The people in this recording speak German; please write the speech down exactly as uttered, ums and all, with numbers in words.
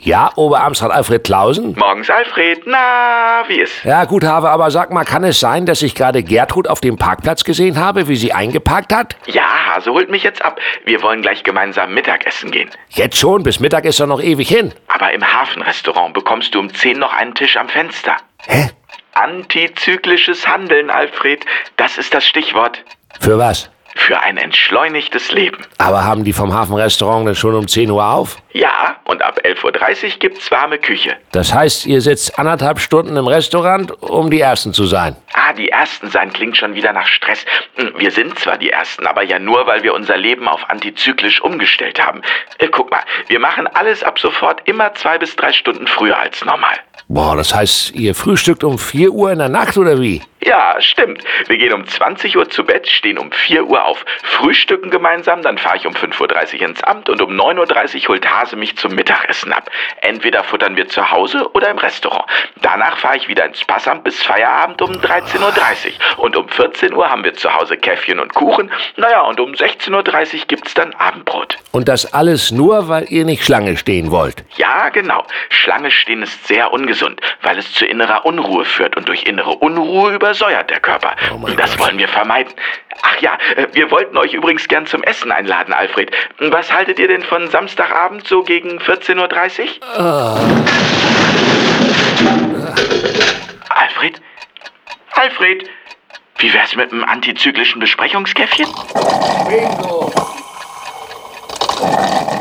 Ja, Oberamtsrat Alfred Clausen? Morgens, Alfred. Na, wie ist? Ja, gut, Have, aber sag mal, kann es sein, dass ich gerade Gertrud auf dem Parkplatz gesehen habe, wie sie eingeparkt hat? Ja, Hase holt mich jetzt ab. Wir wollen gleich gemeinsam Mittagessen gehen. Jetzt schon? Bis Mittag ist doch noch ewig hin. Aber im Hafenrestaurant bekommst du um zehn noch einen Tisch am Fenster. Hä? Antizyklisches Handeln, Alfred. Das ist das Stichwort. Für was? Für ein entschleunigtes Leben. Aber haben die vom Hafenrestaurant denn schon um zehn Uhr auf? Ja, und ab elf Uhr dreißig gibt's warme Küche. Das heißt, ihr sitzt anderthalb Stunden im Restaurant, um die Ersten zu sein. Ah, die Ersten sein klingt schon wieder nach Stress. Wir sind zwar die Ersten, aber ja nur, weil wir unser Leben auf antizyklisch umgestellt haben. Äh, guck mal, wir machen alles ab sofort immer zwei bis drei Stunden früher als normal. Boah, das heißt, ihr frühstückt um vier Uhr in der Nacht, oder wie? Ja, stimmt. Wir gehen um zwanzig Uhr zu Bett, stehen um vier Uhr auf, frühstücken gemeinsam, dann fahre ich um fünf Uhr dreißig ins Amt und um neun Uhr dreißig holt Hase mich zum Mittagessen ab. Entweder futtern wir zu Hause oder im Restaurant. Danach fahre ich wieder ins Passamt bis Feierabend um dreizehn Uhr dreißig. Und um vierzehn Uhr haben wir zu Hause Käffchen und Kuchen. Naja, und um sechzehn Uhr dreißig gibt's dann Abendbrot. Und das alles nur, weil ihr nicht Schlange stehen wollt? Ja, genau. Schlange stehen ist sehr ungesund, weil es zu innerer Unruhe führt und durch innere Unruhe übersäuert der Körper. Oh mein das Gott. wollen wir vermeiden. Ach ja, äh, wir wollten euch übrigens gern zum Essen einladen, Alfred. Was haltet ihr denn von Samstagabend so gegen vierzehn Uhr dreißig? Oh. Alfred? Alfred? Wie wär's mit einem antizyklischen Besprechungskäffchen? Bingo!